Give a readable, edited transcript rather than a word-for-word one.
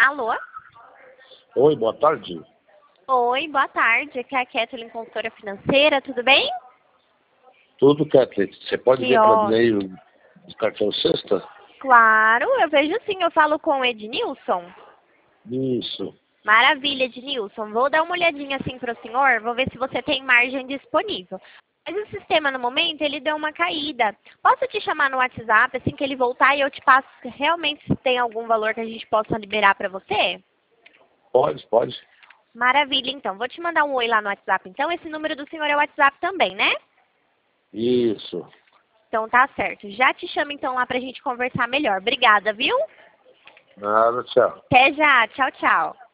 Alô? Oi, boa tarde. Oi, boa tarde. Aqui é a Kathleen, consultora financeira, tudo bem? Tudo, Kathleen. Você pode Que ver para ótimo. e-mail do cartão sexta? Claro, eu vejo sim. Eu falo com o Ednilson. Isso. Maravilha, Ednilson. Vou dar uma olhadinha assim para o senhor, vou ver se você tem margem disponível. Mas o sistema, no momento, ele deu uma caída. Posso te chamar no WhatsApp, assim que ele voltar, e eu te passo realmente se tem algum valor que a gente possa liberar para você? Pode. Maravilha, então. Vou te mandar um oi lá no WhatsApp. Então, esse número do senhor é o WhatsApp também, né? Isso. Então, tá certo. Já te chamo, então, lá pra gente conversar melhor. Obrigada, viu? Nada, tchau. Até já. Tchau, tchau.